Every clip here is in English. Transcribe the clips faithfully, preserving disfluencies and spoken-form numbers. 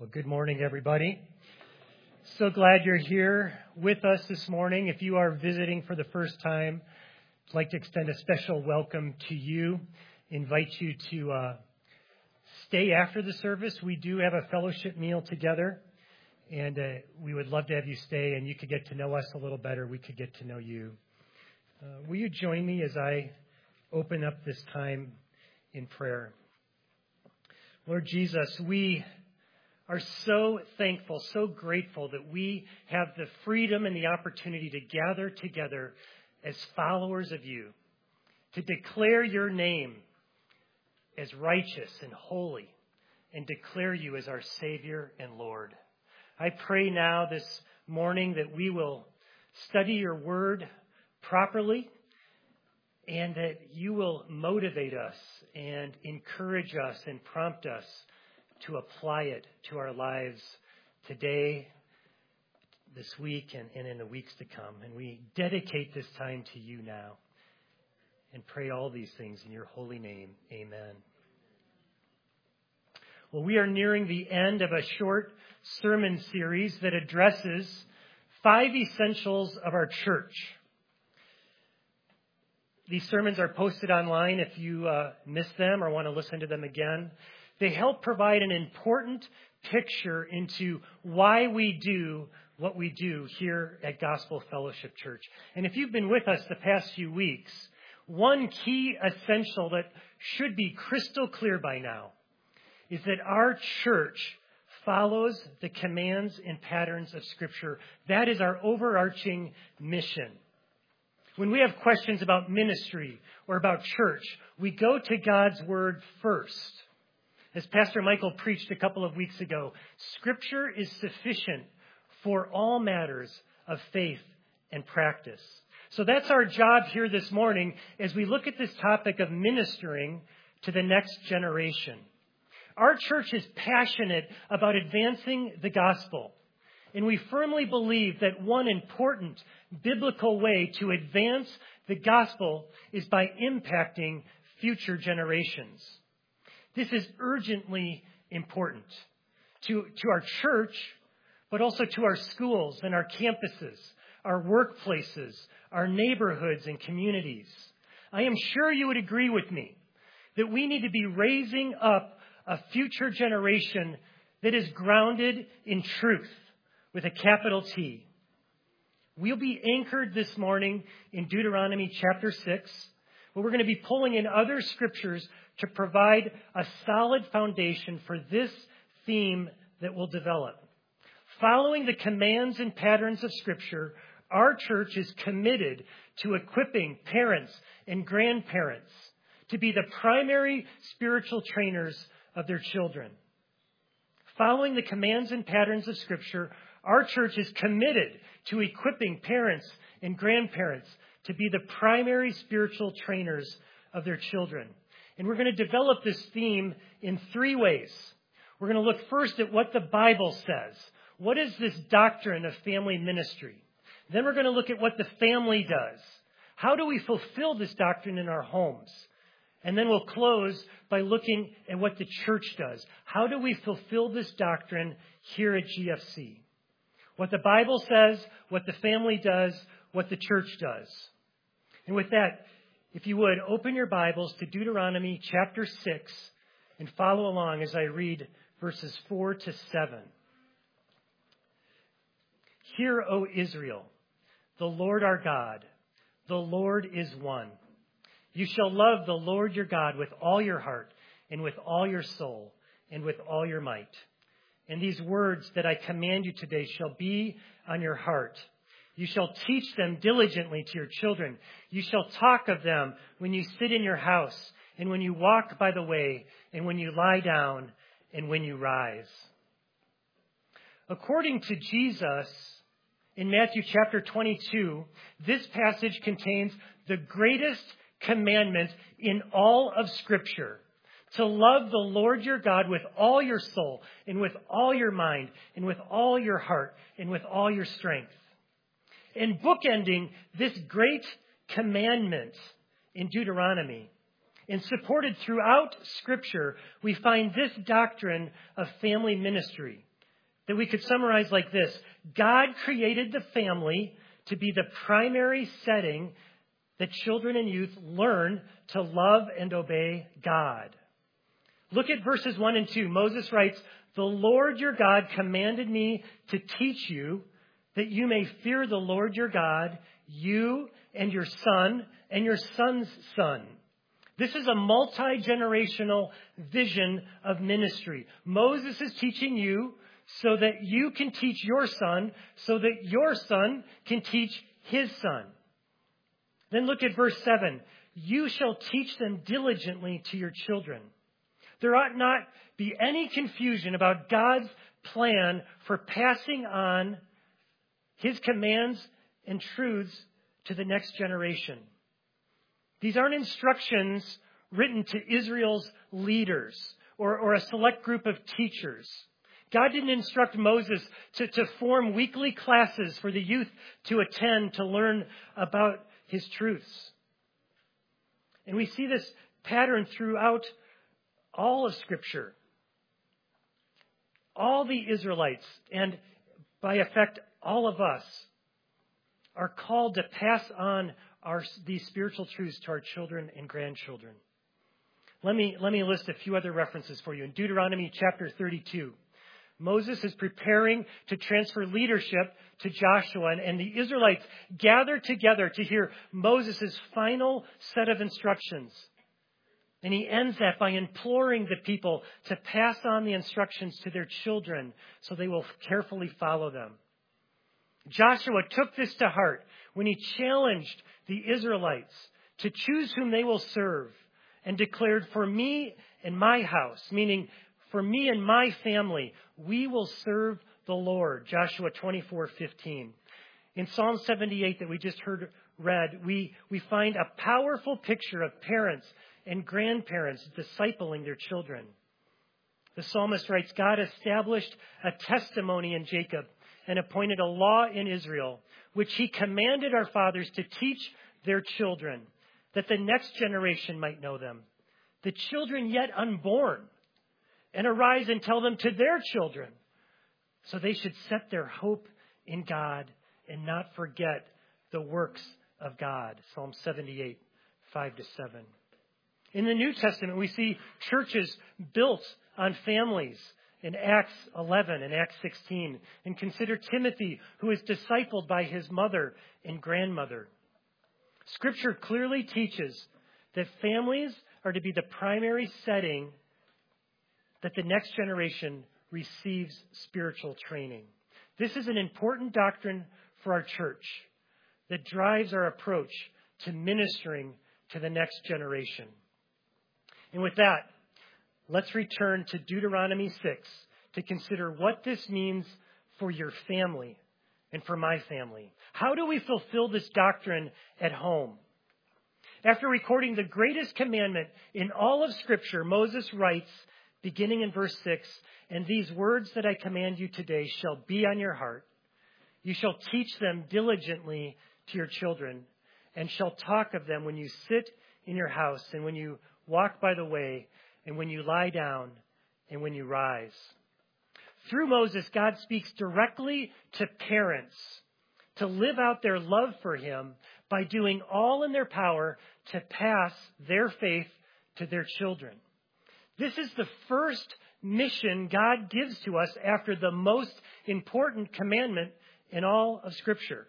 Well, good morning, everybody. So glad you're here with us this morning. If you are visiting for the first time, I'd like to extend a special welcome to you. Invite you to uh, stay after the service. We do have a fellowship meal together, and uh, we would love to have you stay, and you could get to know us a little better. We could get to know you. Uh, will you join me as I open up this time in prayer? Lord Jesus, we are so thankful, so grateful that we have the freedom and the opportunity to gather together as followers of you, to declare your name as righteous and holy, and declare you as our Savior and Lord. I pray now this morning that we will study your word properly, and that you will motivate us and encourage us and prompt us to apply it to our lives today, this week, and, and in the weeks to come. And we dedicate this time to you now and pray all these things in your holy name. Amen. Well, we are nearing the end of a short sermon series that addresses five essentials of our church. These sermons are posted online if you uh, missed them or want to listen to them again. They help provide an important picture into why we do what we do here at Gospel Fellowship Church. And if you've been with us the past few weeks, one key essential that should be crystal clear by now is that our church follows the commands and patterns of Scripture. That is our overarching mission. When we have questions about ministry or about church, we go to God's Word first. As Pastor Michael preached a couple of weeks ago, Scripture is sufficient for all matters of faith and practice. So that's our job here this morning as we look at this topic of ministering to the next generation. Our church is passionate about advancing the gospel, and we firmly believe that one important biblical way to advance the gospel is by impacting future generations. This is urgently important to, to our church, but also to our schools and our campuses, our workplaces, our neighborhoods and communities. I am sure you would agree with me that we need to be raising up a future generation that is grounded in truth with a capital T. We'll be anchored this morning in Deuteronomy chapter six, but we're going to be pulling in other scriptures to provide a solid foundation for this theme that we'll develop. Following the commands and patterns of Scripture, our church is committed to equipping parents and grandparents to be the primary spiritual trainers of their children. Following the commands and patterns of Scripture, our church is committed to equipping parents and grandparents to be the primary spiritual trainers of their children. And we're going to develop this theme in three ways. We're going to look first at what the Bible says. What is this doctrine of family ministry? Then we're going to look at what the family does. How do we fulfill this doctrine in our homes? And then we'll close by looking at what the church does. How do we fulfill this doctrine here at G F C? What the Bible says, what the family does, what the church does. And with that, if you would, open your Bibles to Deuteronomy chapter six and follow along as I read verses four to seven. Hear, O Israel, the Lord our God, the Lord is one. You shall love the Lord your God with all your heart and with all your soul and with all your might. And these words that I command you today shall be on your heart. You shall teach them diligently to your children. You shall talk of them when you sit in your house, and when you walk by the way, and when you lie down, and when you rise. According to Jesus, in Matthew chapter twenty-two, this passage contains the greatest commandment in all of Scripture. To love the Lord your God with all your soul, and with all your mind, and with all your heart, and with all your strength. And bookending this great commandment in Deuteronomy, and supported throughout Scripture, we find this doctrine of family ministry, that we could summarize like this. God created the family to be the primary setting that children and youth learn to love and obey God. Look at verses one and two. Moses writes, "The Lord your God commanded me to teach you that you may fear the Lord your God, you and your son and your son's son." This is a multi-generational vision of ministry. Moses is teaching you so that you can teach your son, so that your son can teach his son. Then look at verse seven. "You shall teach them diligently to your children." There ought not be any confusion about God's plan for passing on his commands and truths to the next generation. These aren't instructions written to Israel's leaders or, or a select group of teachers. God didn't instruct Moses to, to form weekly classes for the youth to attend to learn about his truths. And we see this pattern throughout all of Scripture. All the Israelites, and by effect, all of us, are called to pass on our, these spiritual truths to our children and grandchildren. Let me, let me list a few other references for you. In Deuteronomy chapter thirty-two, Moses is preparing to transfer leadership to Joshua, and, and the Israelites gather together to hear Moses' final set of instructions. And he ends that by imploring the people to pass on the instructions to their children so they will carefully follow them. Joshua took this to heart when he challenged the Israelites to choose whom they will serve and declared, "For me and my house," meaning for me and my family, "we will serve the Lord." Joshua twenty-four fifteen. In Psalm seventy-eight that we just heard read, we, we find a powerful picture of parents and grandparents discipling their children. The psalmist writes, "God established a testimony in Jacob and appointed a law in Israel, which he commanded our fathers to teach their children, that the next generation might know them, the children yet unborn, and arise and tell them to their children, so they should set their hope in God and not forget the works of God." Psalm seventy-eight, five to seven. In the New Testament, we see churches built on families in Acts eleven and Acts sixteen. And consider Timothy, who is discipled by his mother and grandmother. Scripture clearly teaches that families are to be the primary setting that the next generation receives spiritual training. This is an important doctrine for our church that drives our approach to ministering to the next generation. And with that, let's return to Deuteronomy six to consider what this means for your family and for my family. How do we fulfill this doctrine at home? After recording the greatest commandment in all of Scripture, Moses writes, beginning in verse six, "And these words that I command you today shall be on your heart. You shall teach them diligently to your children, and shall talk of them when you sit in your house, and when you walk by the way, and when you lie down, and when you rise." Through Moses, God speaks directly to parents to live out their love for him by doing all in their power to pass their faith to their children. This is the first mission God gives to us after the most important commandment in all of Scripture.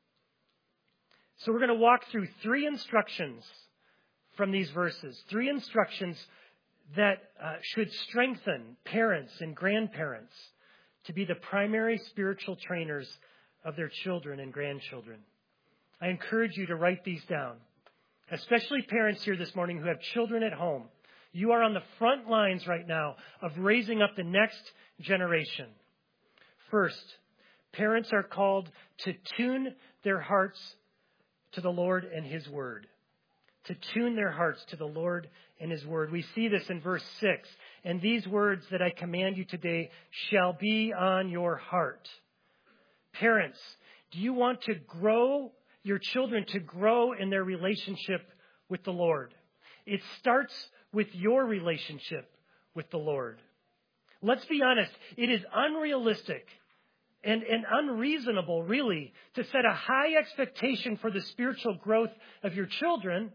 So we're going to walk through three instructions from these verses, three instructions that uh, should strengthen parents and grandparents to be the primary spiritual trainers of their children and grandchildren. I encourage you to write these down, especially parents here this morning who have children at home. You are on the front lines right now of raising up the next generation. First, parents are called to tune their hearts to the Lord and His Word. To tune their hearts to the Lord and His Word. We see this in verse six. "And these words that I command you today shall be on your heart." Parents, do you want to grow your children to grow in their relationship with the Lord? It starts with your relationship with the Lord. Let's be honest, it is unrealistic and, and unreasonable, really, to set a high expectation for the spiritual growth of your children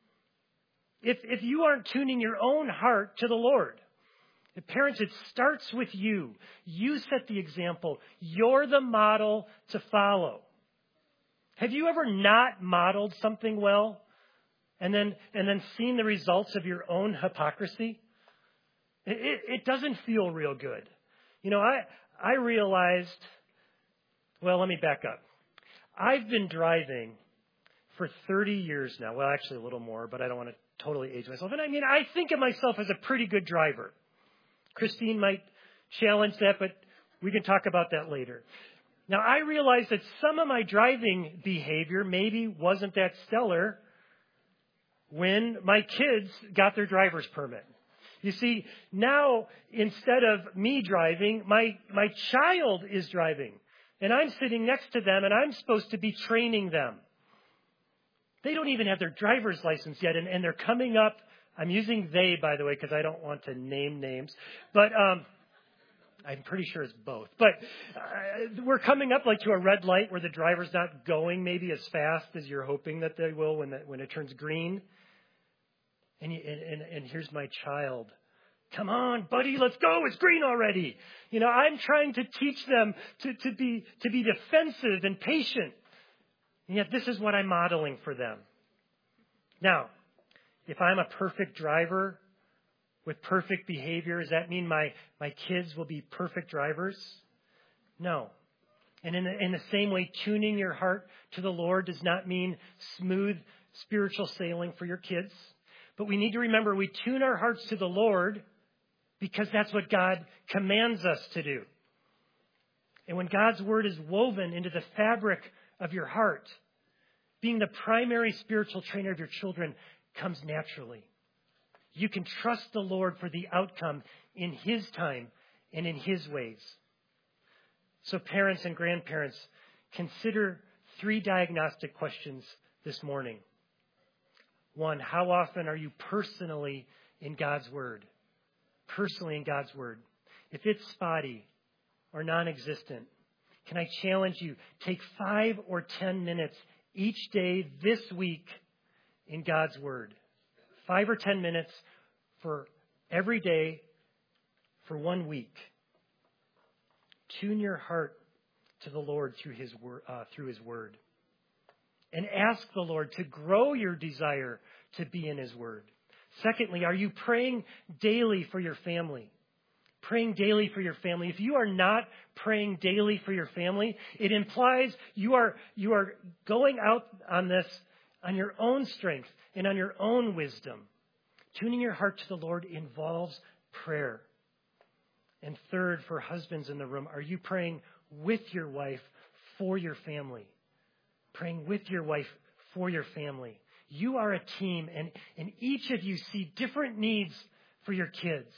if, if you aren't tuning your own heart to the Lord. Parents, it starts with you. You set the example. You're the model to follow. Have you ever not modeled something well and then and then seen the results of your own hypocrisy? It, it, it doesn't feel real good. You know, I I realized, well, let me back up. I've been driving for thirty years now. Well, actually a little more, but I don't want to totally age myself. And I mean, I think of myself as a pretty good driver. Christine might challenge that, but we can talk about that later. Now, I realize that some of my driving behavior maybe wasn't that stellar when my kids got their driver's permit. You see, now, instead of me driving, my, my child is driving. And I'm sitting next to them, and I'm supposed to be training them. They don't even have their driver's license yet, and, and they're coming up. I'm using they, by the way, because I don't want to name names. But um, I'm pretty sure it's both. But uh, we're coming up like to a red light where the driver's not going maybe as fast as you're hoping that they will when, the, when it turns green. And, you, and, and, and here's my child. Come on, buddy, let's go. It's green already. You know, I'm trying to teach them to, to be to be defensive and patient. And yet this is what I'm modeling for them. Now, if I'm a perfect driver with perfect behavior, does that mean my, my kids will be perfect drivers? No. And in the, in the same way, tuning your heart to the Lord does not mean smooth spiritual sailing for your kids. But we need to remember we tune our hearts to the Lord because that's what God commands us to do. And when God's word is woven into the fabric of your heart, being the primary spiritual trainer of your children comes naturally. You can trust the Lord for the outcome in His time and in His ways. So parents and grandparents, consider three diagnostic questions this morning. One, how often are you personally in God's Word? Personally in God's Word. If it's spotty or non-existent, can I challenge you, take five or ten minutes each day this week in God's Word. Five or ten minutes for every day for one week. Tune your heart to the Lord through His word, uh, through His Word. And ask the Lord to grow your desire to be in His Word. Secondly, are you praying daily for your family? Praying daily for your family. If you are not praying daily for your family, it implies you are you are going out on this on your own strength and on your own wisdom. Tuning your heart to the Lord involves prayer. And third, for husbands in the room, are you praying with your wife for your family? Praying with your wife for your family. You are a team, and, and each of you see different needs for your kids.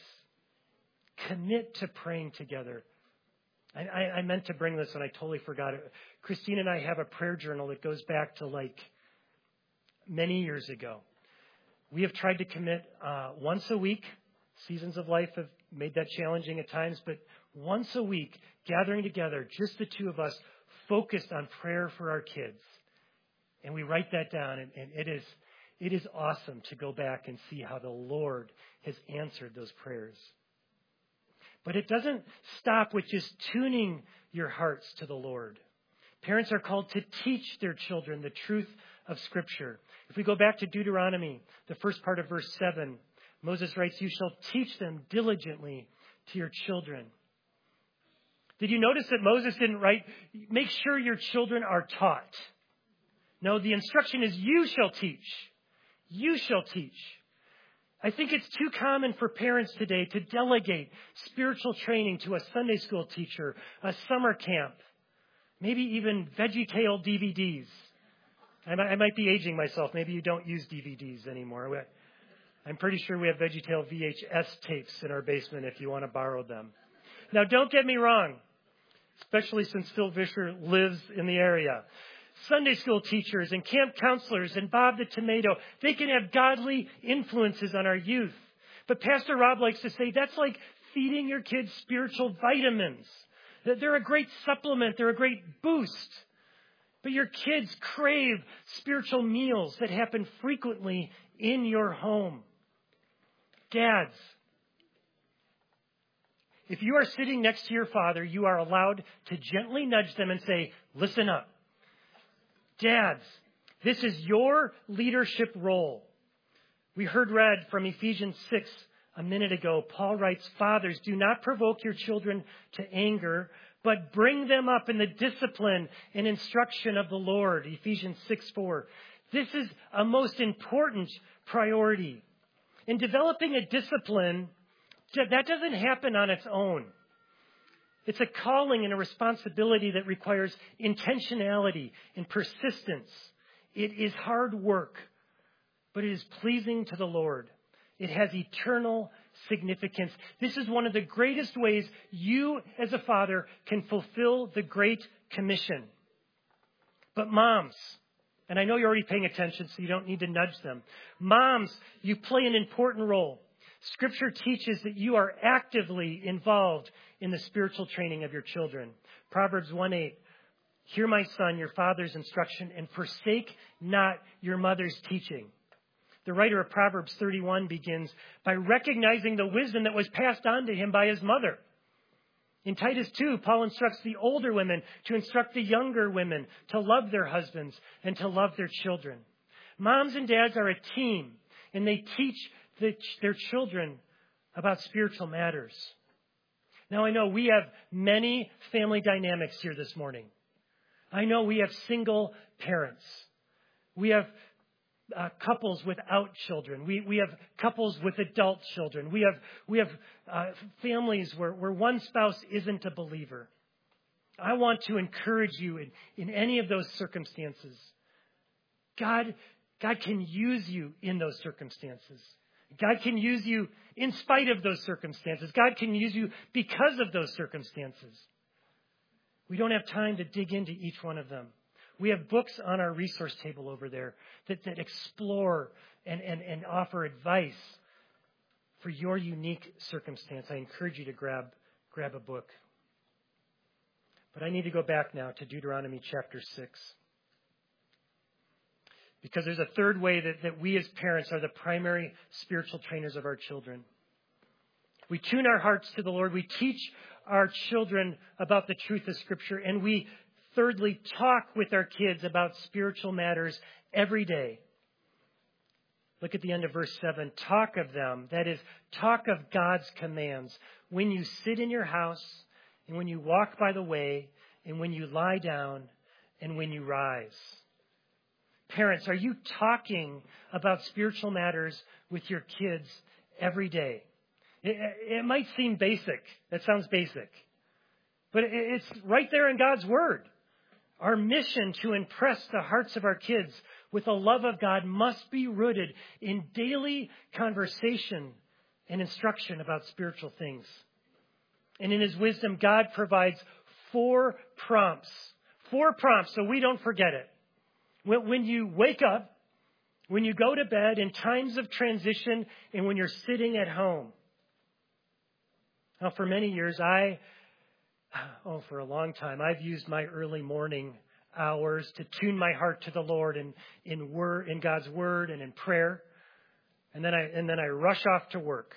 Commit to praying together. I, I, I meant to bring this and I totally forgot it. Christine and I have a prayer journal that goes back to like many years ago. We have tried to commit uh, once a week. Seasons of life have made that challenging at times, but once a week, gathering together, just the two of us, focused on prayer for our kids. And we write that down, and, and it is it is awesome to go back and see how the Lord has answered those prayers. But it doesn't stop with just tuning your hearts to the Lord. Parents are called to teach their children the truth of Scripture. If we go back to Deuteronomy, the first part of verse seven, Moses writes, "You shall teach them diligently to your children." Did you notice that Moses didn't write, "Make sure your children are taught"? No, the instruction is, "You shall teach." You shall teach. I think it's too common for parents today to delegate spiritual training to a Sunday school teacher, a summer camp, maybe even VeggieTale D V Ds. I might, I might be aging myself. Maybe you don't use D V Ds anymore. I'm pretty sure we have VeggieTale V H S tapes in our basement if you want to borrow them. Now, don't get me wrong, especially since Phil Vischer lives in the area. Sunday school teachers and camp counselors and Bob the Tomato, they can have godly influences on our youth. But Pastor Rob likes to say that's like feeding your kids spiritual vitamins. They're a great supplement. They're a great boost. But your kids crave spiritual meals that happen frequently in your home. Dads, if you are sitting next to your father, you are allowed to gently nudge them and say, listen up. Dads, this is your leadership role. We heard read from Ephesians six a minute ago. Paul writes, fathers, do not provoke your children to anger, but bring them up in the discipline and instruction of the Lord. Ephesians six four. This is a most important priority. In developing a discipline, that doesn't happen on its own. It's a calling and a responsibility that requires intentionality and persistence. It is hard work, but it is pleasing to the Lord. It has eternal significance. This is one of the greatest ways you as a father can fulfill the Great Commission. But moms, and I know you're already paying attention, so you don't need to nudge them. Moms, you play an important role. Scripture teaches that you are actively involved in the spiritual training of your children. Proverbs one eight. Hear, my son, your father's instruction, and forsake not your mother's teaching. The writer of Proverbs thirty-one begins by recognizing the wisdom that was passed on to him by his mother. In Titus two, Paul instructs the older women to instruct the younger women to love their husbands and to love their children. Moms and dads are a team, and they teach the, their children about spiritual matters. Now, I know we have many family dynamics here this morning. I know we have single parents. We have uh, couples without children. We we have couples with adult children. We have we have uh, families where, where one spouse isn't a believer. I want to encourage you in, in any of those circumstances. God, God can use you in those circumstances. God can use you in spite of those circumstances. God can use you because of those circumstances. We don't have time to dig into each one of them. We have books on our resource table over there that, that explore and, and, and offer advice for your unique circumstance. I encourage you to grab, grab a book. But I need to go back now to Deuteronomy chapter six. Because there's a third way that, that we as parents are the primary spiritual trainers of our children. We tune our hearts to the Lord. We teach our children about the truth of Scripture. And we, thirdly, talk with our kids about spiritual matters every day. Look at the end of verse seven. Talk of them. That is, talk of God's commands. When you sit in your house, and when you walk by the way, and when you lie down, and when you rise. Parents, are you talking about spiritual matters with your kids every day? It, it might seem basic. That sounds basic. But it's right there in God's Word. Our mission to impress the hearts of our kids with the love of God must be rooted in daily conversation and instruction about spiritual things. And in His wisdom, God provides four prompts. Four prompts so we don't forget it. When you wake up, when you go to bed, in times of transition, and when you're sitting at home. Now, for many years, I, oh, for a long time, I've used my early morning hours to tune my heart to the Lord in, in word, in God's Word and in prayer. And then I, and then I rush off to work.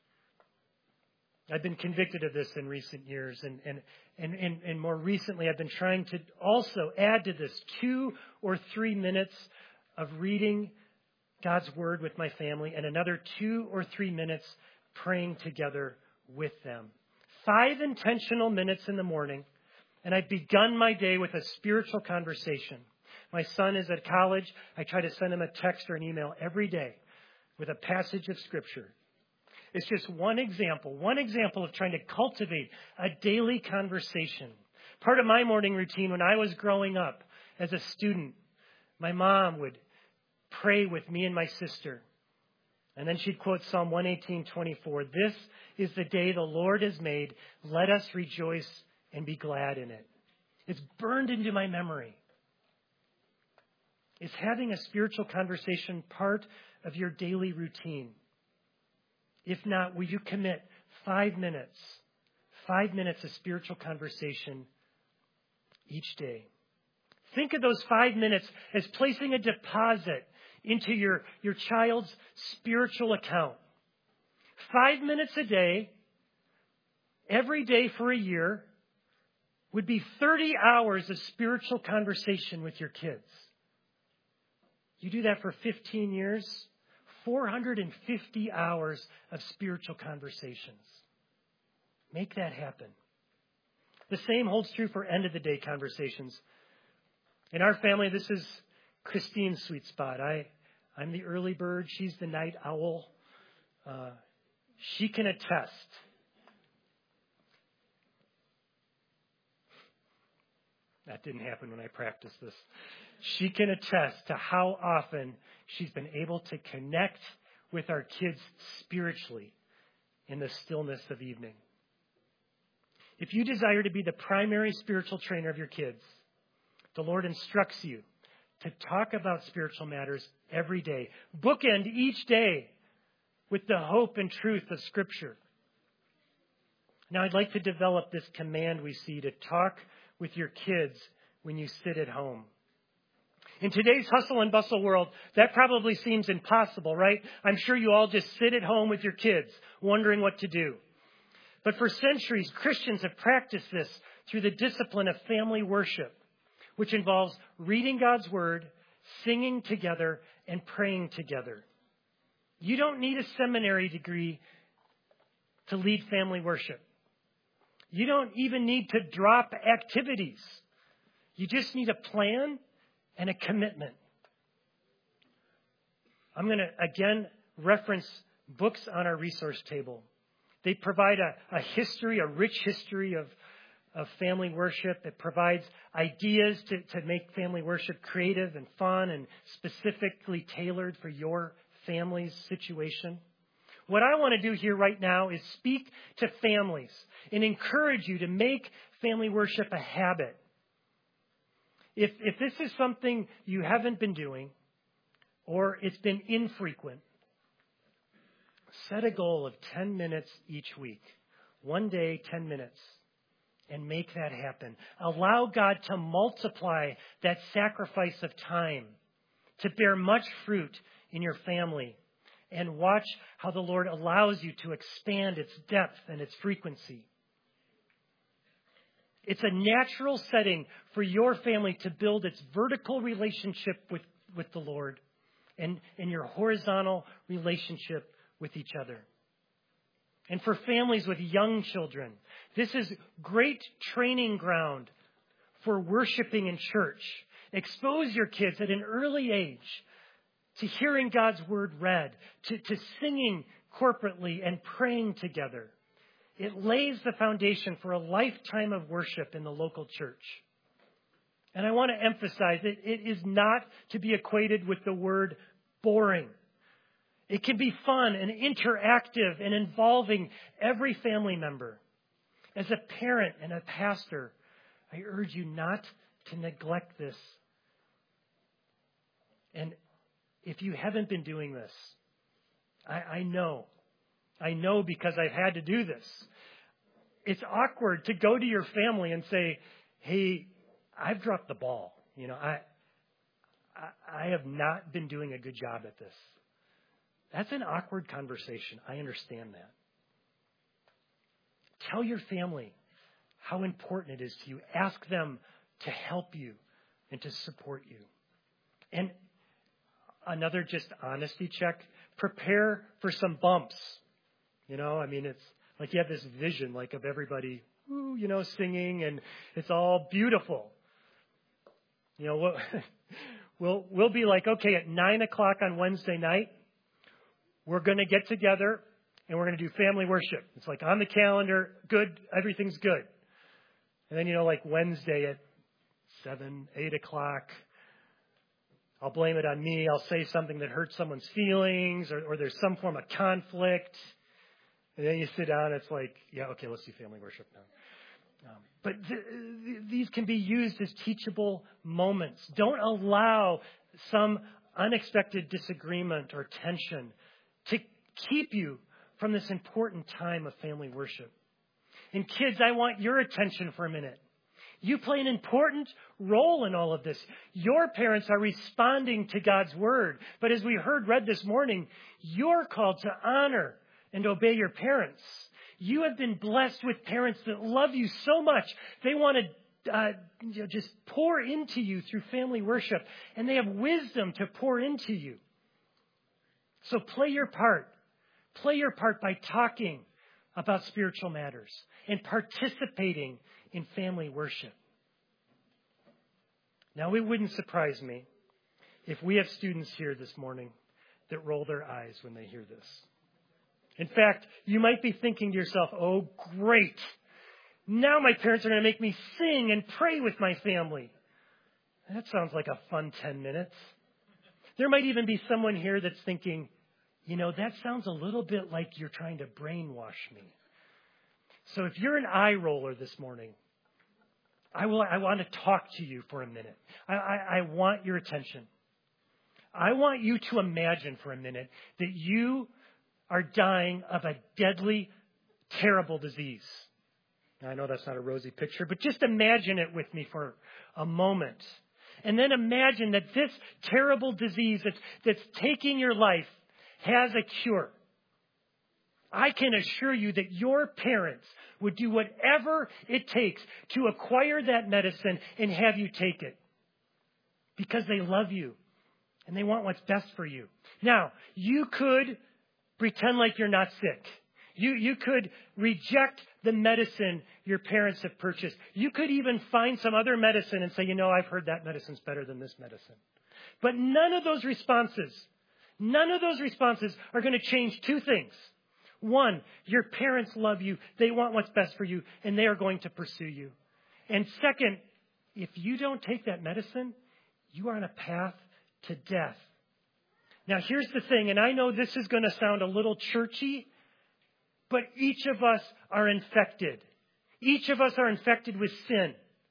I've been convicted of this in recent years, and, and, and, and, and more recently I've been trying to also add to this two or three minutes of reading God's Word with my family and another two or three minutes praying together with them. Five intentional minutes in the morning, and I've begun my day with a spiritual conversation. My son is at college. I try to send him a text or an email every day with a passage of Scripture. It's just one example, one example of trying to cultivate a daily conversation. Part of my morning routine when I was growing up as a student, my mom would pray with me and my sister. And then she'd quote Psalm one eighteen twenty-four. This is the day the Lord has made. Let us rejoice and be glad in it. It's burned into my memory. Is having a spiritual conversation part of your daily routine? If not, will you commit five minutes, five minutes of spiritual conversation each day. Think of those five minutes as placing a deposit into your, your child's spiritual account. Five minutes a day, every day for a year, would be thirty hours of spiritual conversation with your kids. You do that for fifteen years, four hundred fifty hours of spiritual conversations. Make that happen. The same holds true for end of the day conversations. In our family, this is Christine's sweet spot. I, I'm the early bird. She's the night owl. Uh, she can attest. That didn't happen when I practiced this. She can attest to how often she's been able to connect with our kids spiritually in the stillness of evening. If you desire to be the primary spiritual trainer of your kids, the Lord instructs you to talk about spiritual matters every day. Bookend each day with the hope and truth of Scripture. Now, I'd like to develop this command we see to talk with your kids when you sit at home. In today's hustle and bustle world, that probably seems impossible, right? I'm sure you all just sit at home with your kids, wondering what to do. But for centuries, Christians have practiced this through the discipline of family worship, which involves reading God's Word, singing together, and praying together. You don't need a seminary degree to lead family worship. You don't even need to drop activities. You just need a plan and a commitment. I'm going to, again, reference books on our resource table. They provide a, a history, a rich history of, of family worship. It provides ideas to, to make family worship creative and fun and specifically tailored for your family's situation. What I want to do here right now is speak to families and encourage you to make family worship a habit. If, if this is something you haven't been doing or it's been infrequent, set a goal of ten minutes each week. One day, ten minutes. And make that happen. Allow God to multiply that sacrifice of time to bear much fruit in your family. And watch how the Lord allows you to expand its depth and its frequency. It's a natural setting for your family to build its vertical relationship with, with the Lord and, and your horizontal relationship with each other. And for families with young children, this is great training ground for worshiping in church. Expose your kids at an early age to hearing God's Word read, to, to singing corporately and praying together. It lays the foundation for a lifetime of worship in the local church. And I want to emphasize that it is not to be equated with the word boring. It can be fun and interactive and involving every family member. As a parent and a pastor, I urge you not to neglect this. And if you haven't been doing this, I, I know, I know because I've had to do this. It's awkward to go to your family and say, hey, I've dropped the ball. You know, I, I, I have not been doing a good job at this. That's an awkward conversation. I understand that. Tell your family how important it is to you. Ask them to help you and to support you. And another just honesty check, prepare for some bumps. You know, I mean, it's like you have this vision like of everybody, ooh, you know, singing and it's all beautiful. You know, we'll, we'll, we'll be like, okay, at nine o'clock on Wednesday night, we're going to get together and we're going to do family worship. It's like on the calendar, good, everything's good. And then, you know, like Wednesday at seven, eight o'clock, I'll blame it on me. I'll say something that hurts someone's feelings or, or there's some form of conflict. And then you sit down, it's like, yeah, okay, let's do family worship now. Um, but th- th- these can be used as teachable moments. Don't allow some unexpected disagreement or tension to keep you from this important time of family worship. And kids, I want your attention for a minute. You play an important role in all of this. Your parents are responding to God's word. But as we heard read this morning, you're called to honor and obey your parents. You have been blessed with parents that love you so much. They want to uh, you know, just pour into you through family worship. And they have wisdom to pour into you. So play your part. Play your part by talking about spiritual matters and participating in family worship. Now, it wouldn't surprise me if we have students here this morning that roll their eyes when they hear this. In fact, you might be thinking to yourself, oh, great. Now my parents are going to make me sing and pray with my family. That sounds like a fun ten minutes. There might even be someone here that's thinking, you know, that sounds a little bit like you're trying to brainwash me. So if you're an eye roller this morning, I will. I want to talk to you for a minute. I, I, I want your attention. I want you to imagine for a minute that you are dying of a deadly, terrible disease. Now, I know that's not a rosy picture, but just imagine it with me for a moment. And then imagine that this terrible disease that's, that's taking your life has a cure. I can assure you that your parents would do whatever it takes to acquire that medicine and have you take it. Because they love you and they want what's best for you. Now, you could pretend like you're not sick. You, you could reject the medicine your parents have purchased. You could even find some other medicine and say, you know, I've heard that medicine's better than this medicine. But none of those responses, none of those responses are going to change two things. One, your parents love you. They want what's best for you, and they are going to pursue you. And second, if you don't take that medicine, you are on a path to death. Now, here's the thing, and I know this is going to sound a little churchy, but each of us are infected. Each of us are infected with sin.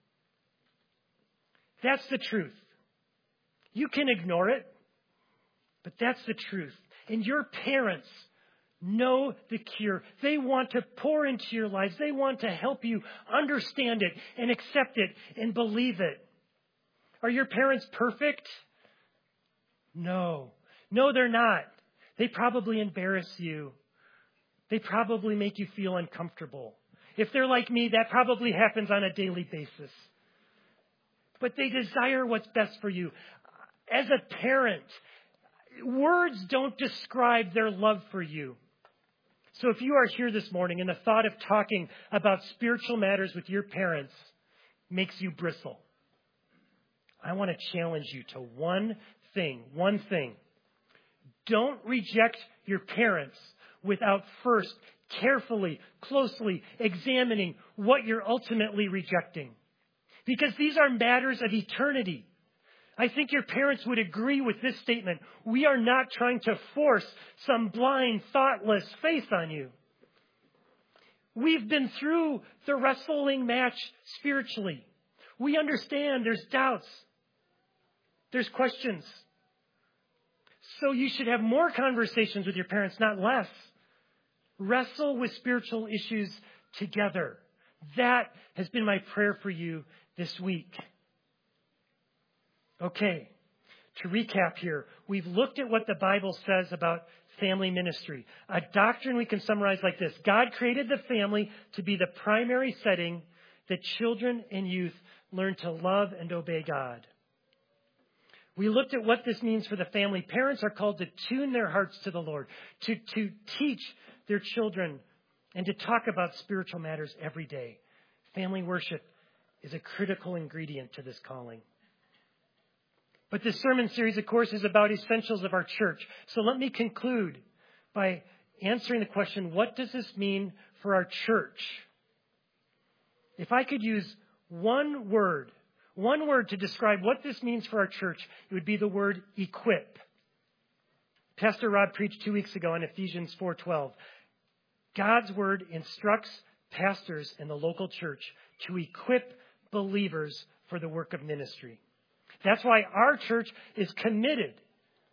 That's the truth. You can ignore it, but that's the truth. And your parents know the cure. They want to pour into your lives. They want to help you understand it and accept it and believe it. Are your parents perfect? No. No, they're not. They probably embarrass you. They probably make you feel uncomfortable. If they're like me, that probably happens on a daily basis. But they desire what's best for you. As a parent, words don't describe their love for you. So if you are here this morning and the thought of talking about spiritual matters with your parents makes you bristle, I want to challenge you to one thing, one thing. Don't reject your parents without first carefully, closely examining what you're ultimately rejecting. Because these are matters of eternity. I think your parents would agree with this statement. We are not trying to force some blind, thoughtless faith on you. We've been through the wrestling match spiritually. We understand there's doubts. There's questions. So you should have more conversations with your parents, not less. Wrestle with spiritual issues together. That has been my prayer for you this week. Okay, to recap here, we've looked at what the Bible says about family ministry. A doctrine we can summarize like this. God created the family to be the primary setting that children and youth learn to love and obey God. We looked at what this means for the family. Parents are called to tune their hearts to the Lord, to, to teach their children, and to talk about spiritual matters every day. Family worship is a critical ingredient to this calling. But this sermon series, of course, is about essentials of our church. So let me conclude by answering the question, what does this mean for our church? If I could use one word, one word to describe what this means for our church, it would be the word equip. Pastor Rob preached two weeks ago on Ephesians four twelve. God's word instructs pastors in the local church to equip believers for the work of ministry. That's why our church is committed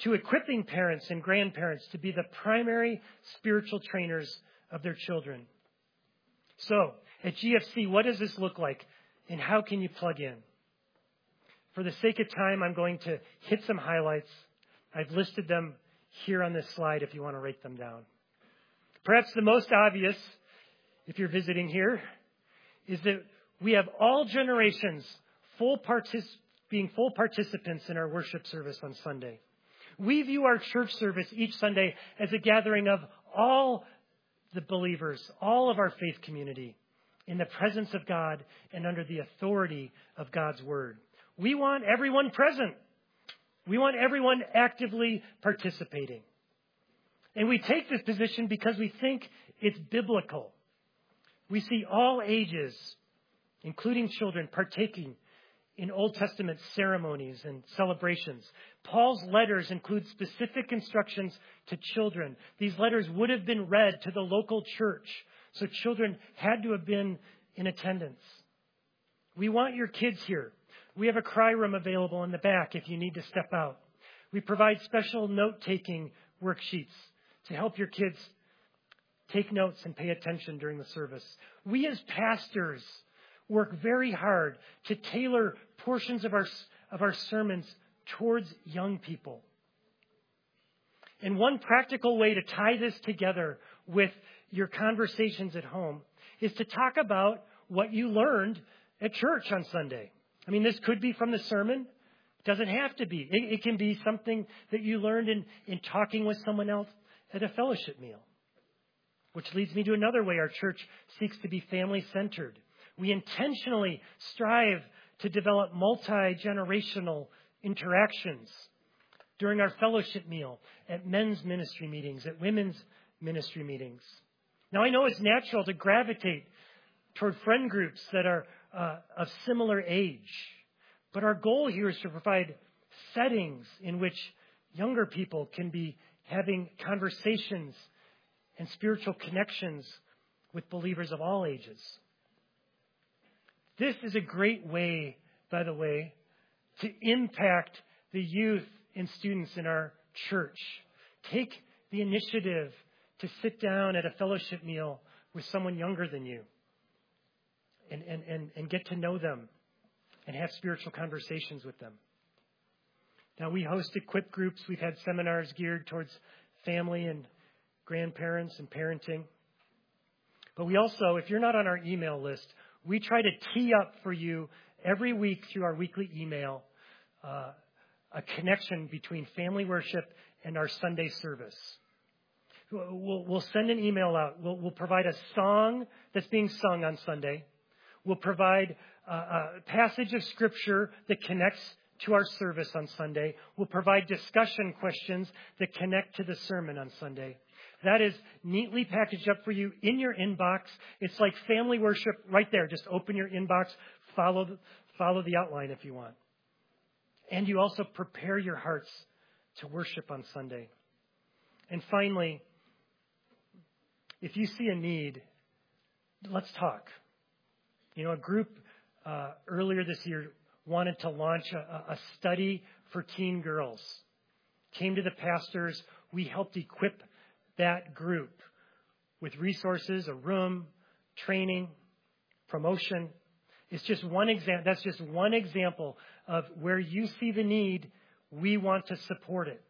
to equipping parents and grandparents to be the primary spiritual trainers of their children. So, at G F C, what does this look like, and how can you plug in? For the sake of time, I'm going to hit some highlights. I've listed them here on this slide if you want to write them down. Perhaps the most obvious, if you're visiting here, is that we have all generations full partic- being full participants in our worship service on Sunday. We view our church service each Sunday as a gathering of all the believers, all of our faith community, in the presence of God and under the authority of God's Word. We want everyone present. We want everyone actively participating. And we take this position because we think it's biblical. We see all ages, including children, partaking in Old Testament ceremonies and celebrations. Paul's letters include specific instructions to children. These letters would have been read to the local church, so children had to have been in attendance. We want your kids here. We have a cry room available in the back if you need to step out. We provide special note-taking worksheets to help your kids take notes and pay attention during the service. We as pastors work very hard to tailor portions of our, of our sermons towards young people. And one practical way to tie this together with your conversations at home is to talk about what you learned at church on Sunday. I mean, this could be from the sermon. It doesn't have to be. It, it can be something that you learned in, in talking with someone else at a fellowship meal. Which leads me to another way our church seeks to be family-centered. We intentionally strive to develop multi-generational interactions during our fellowship meal, at men's ministry meetings, at women's ministry meetings. Now, I know it's natural to gravitate toward friend groups that are uh, of similar age, but our goal here is to provide settings in which younger people can be having conversations and spiritual connections with believers of all ages. This is a great way, by the way, to impact the youth and students in our church. Take the initiative to sit down at a fellowship meal with someone younger than you and, and, and, and get to know them and have spiritual conversations with them. Now, we host equip groups. We've had seminars geared towards family and grandparents and parenting. But we also, if you're not on our email list, we try to tee up for you every week through our weekly email uh, a connection between family worship and our Sunday service. We'll, we'll send an email out. We'll, we'll provide a song that's being sung on Sunday. We'll provide a, a passage of Scripture that connects to our service on Sunday. We'll provide discussion questions that connect to the sermon on Sunday. That is neatly packaged up for you in your inbox. It's like family worship right there. Just open your inbox, follow the, follow the outline if you want. And you also prepare your hearts to worship on Sunday. And finally, if you see a need, let's talk. You know, a group uh, earlier this year wanted to launch a, a study for teen girls. Came to the pastors. We helped equip that group with resources, a room, training, promotion. It's just one example. That's just one example of where you see the need. We want to support it.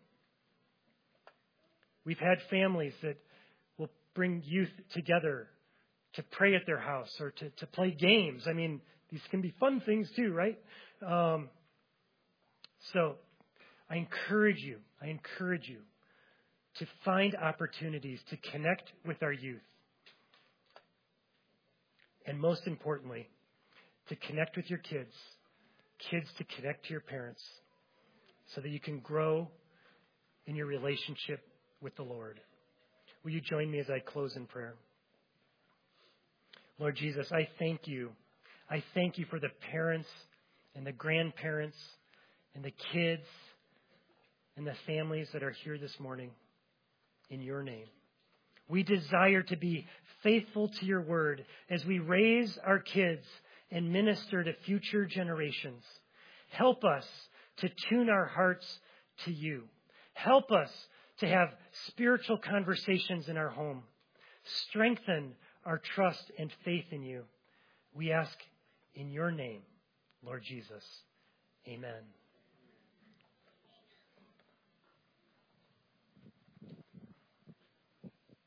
We've had families that will bring youth together to pray at their house or to, to play games. I mean, these can be fun things too, right? Um, so I encourage you, I encourage you to find opportunities to connect with our youth. And most importantly, to connect with your kids, kids to connect to your parents so that you can grow in your relationship with the Lord. Will you join me as I close in prayer? Lord Jesus, I thank you. I thank you for the parents and the grandparents and the kids and the families that are here this morning in your name. We desire to be faithful to your word as we raise our kids and minister to future generations. Help us to tune our hearts to you. Help us to have spiritual conversations in our home. Strengthen our trust and faith in you. We ask in your name, Lord Jesus. Amen.